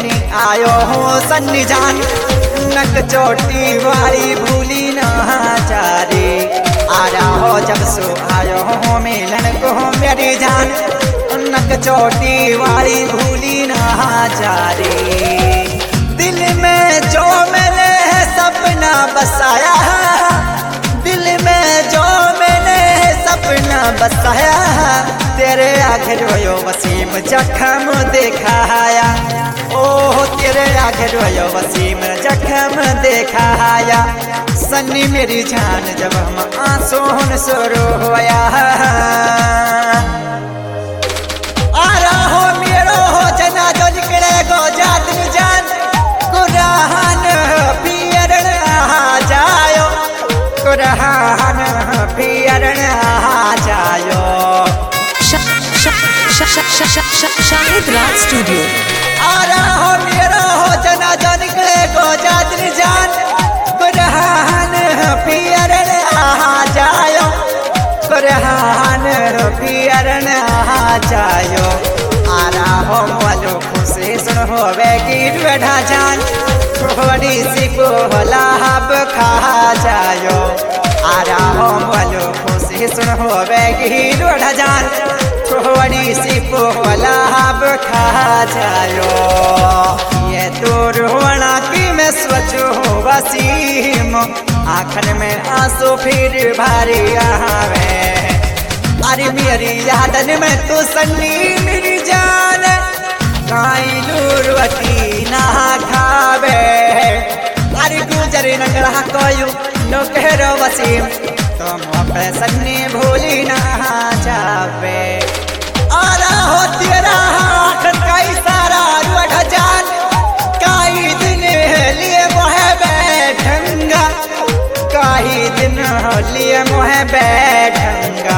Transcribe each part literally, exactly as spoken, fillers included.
लेनी आयो हो सन्नी जान, नक चोटी वाली भूली ना चारे। आ रहा हो जब सो आयो हो मिलन को मेरी जान, नक चोटी वाली भूली ना चारे। दिल में जो मैंने सपना बसाया, दिल में जो मैंने सपना बसाया, तेरे आगे रोयो वसीम जख्म दिखाया। ओह तेरे आगे रोयो वसीम जख्म दिखाया। सन्नी मेरी जान जब हम आंसू शुरू होया, आ रहा हो मेरो हो जना जो निकले गो जात जान, कुरान पियरण आ जायो, कुरान पियरण आ जायो। शाहिद राज स्टूडियो। आ रहा हो मेरा हो जना जो निकले गो जात जान, कुरान पियरण आ जायो, कुरान पियरण आ जायो। आ रहा हो वालो खुशी सुन होवेगी ढा जान, थोड़ी सी को लाभ खा जायो। आ रहा हो वालो खुशी सुन होवेगी ढा जान, थोड़ी सी को लाभ खा जायो। ये तो रोना की मैं सोचो वसीम, आखिर में आंसू फिर भारी आवे। अरे मेरी यादन में तो सन्नी मेरी जान, काई लूरवती ना खावे। अरे गुजर नगरा कोयू नो कहो वसीम, तुम अपने सन्नी भूली ना जावे। आ रहा हो तेरा आखिर कई सारा रुढ़ जान, कई दिन लिए मोह बैठंगा, कई दिन लिए मोह बैठंगा।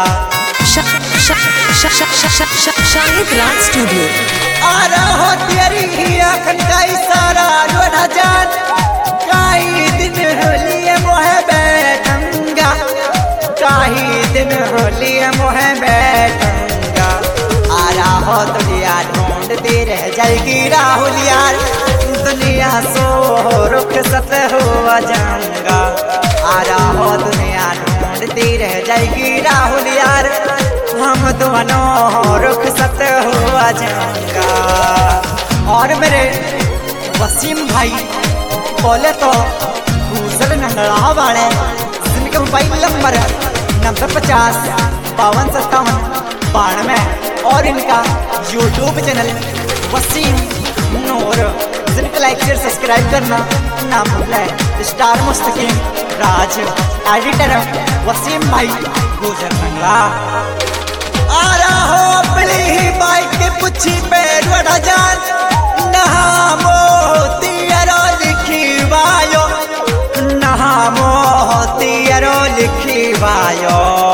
शाहिद राज स्टूडियो। आ रहा हो तेरी आखिर कई सारा रुढ़ जान, कई दिन लिए मोह बैठंगा, कई दिन लिए मोह बैठंगा। आ रहा हो दुनिया ढूंढती रह जाएगी राहुल यार, दुनिया सो रुख सत हुआ जाऊंगा। आ रहा हो दुनिया ढूंढती रह जाएगी राहुल यार, हम दोनों रुख सत हुआ जाऊंगा। और मेरे वसीम भाई बोले तो गुजर नंगड़ा वाले, जिनका मोबाइल नंबर नब्बे पचास बावन सत्तावन बानवे, और इनका यूट्यूब चैनल वसीम नूर, जिनका लाइक शेयर सब्सक्राइब करना ना भूलें। स्टार मुस्तकीम राज, एडिटर वसीम भाई गुजर नंगड़ा। आ रहा हो अपनी बाइक के पुछी पे रुढ़ जान, नहा मोतियरो लिखी वायो, नहा मोतियरो लिखी वायो।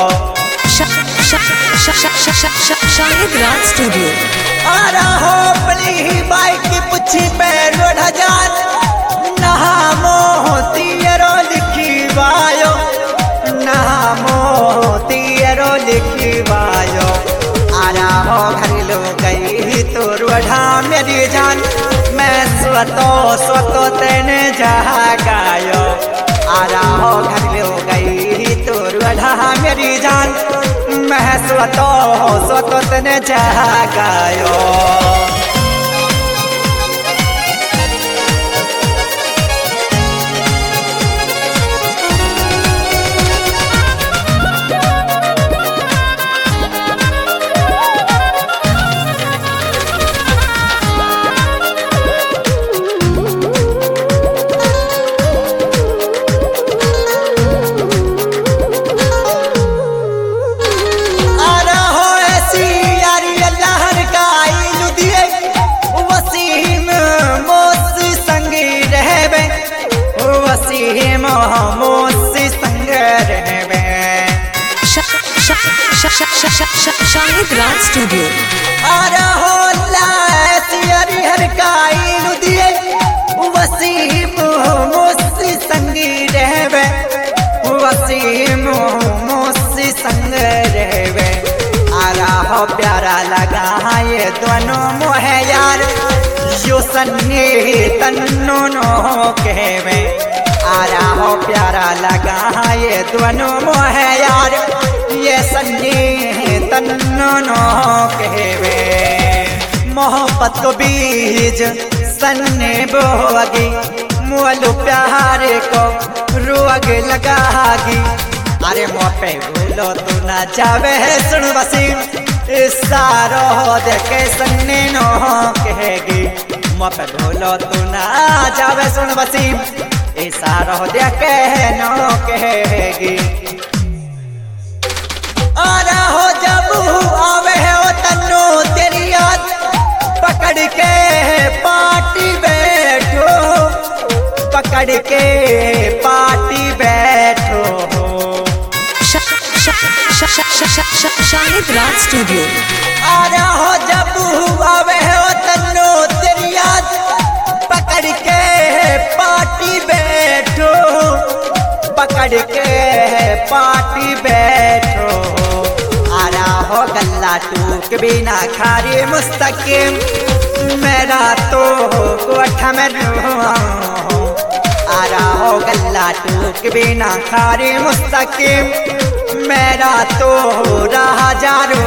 शाहिद राज स्टूडियो। आ रहा हो अपनी बाइक की पुछी पे रुढ़ जान, नहा मोतियरो लिखी वायो, नहा मोतियरो लिखी वायो। आ रहा हो घर लो गई तो रुढ़ा मेरी जान, मैं स्वतो स्वतो तेने जगायो। आ रहा हो घर लो गई तो रुढ़ा मेरी जान, मैं स्वतो स्वतो तेने जगायो। शाहिद राज स्टूडियो। आ रहा हो लासियरी हर काई लुदिए, वसीम मोसी संगी रहवे, वसीम मोसी संग रहवे। आ रहा हो प्यारा लगा ये दोनों मोह यार, यो सन्ने तन्नो नो कहवे आरा हो प्यारा लगा ये दोनों मोह यार ये सन्ने तन्नो नो कहवे मोहब्बत को बीज सन्ने बोगी मोलू प्यारे को रोग लगागी अरे मोपे भूलो तू ना जावे सुन वसीम सारो देखे सन्ने नो कहेगी मोपे भूलो तू ना जावे सुन वसीम सारो देखे नो कहेगी आरा हो जब आवे हो तन्नो तेरी याद पकड़ के पार्टी बैठो पकड़ के पार्टी बैठो शाहिद राज स्टूडियो आरा हो जब आवे हो तन्नो तेरी याद पकड़ के पार्टी बैठो पकड़ के पार्टी बैठो आरा हो गल्ला टूक बिना खारे मुस्तकिम मेरा तो कोठ में आरा हो गल्ला टूक बिना खारे मुस्तकिम मेरा तो रहा जारो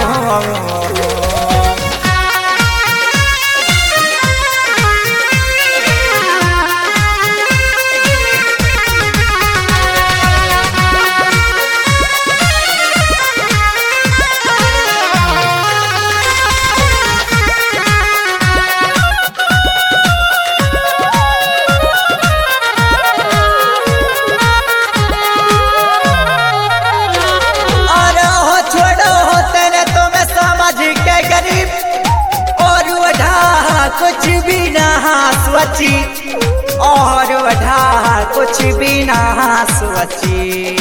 कुछ भी ना सोची और वढ़ा कुछ भी ना सोची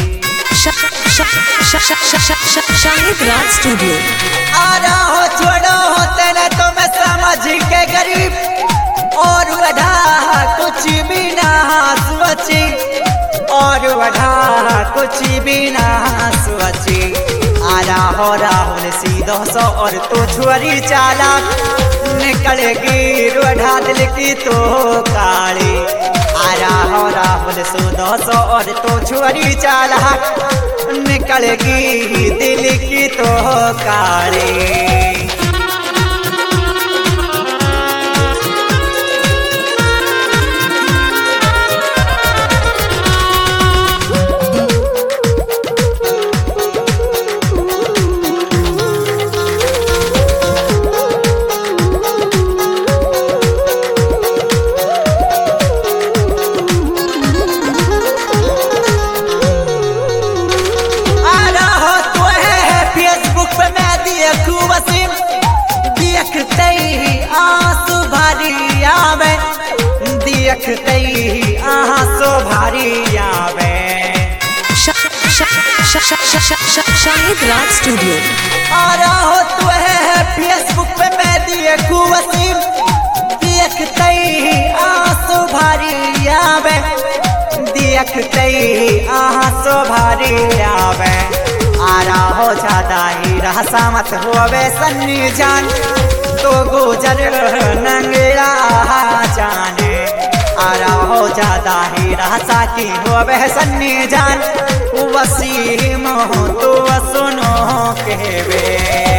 शाहिद राज स्टूडियो आरा हो छोड़ो होते न तो मैं समझ के गरीब और वढ़ा कुछ भी ना सोची और वढ़ा कुछ भी ना सोची आरा हो राहुल सीधो सो और तो छुरी चाला निकलेगी रोढ़ा दिल की तो काली आरा हो राहुल सुदो सो और तो छुरी चाला निकलेगी दिल की तो काली देखते ही आंसू भरी आवे देखते ही आंसू भरी आवे शाहिद राज स्टूडियो आरा हो तू है फेसबुक पे मैं देखूं वसीम देखते ही आंसू भरी आवे देखते ही आंसू भरी आवे आरा हो जाता ही रहसा मत होवे सन्नी जान तो गुजर नंगला जाने आरा हो जाता ही रहसा की होवे सन्नी जान वसीम हो तो सुनो कहवे।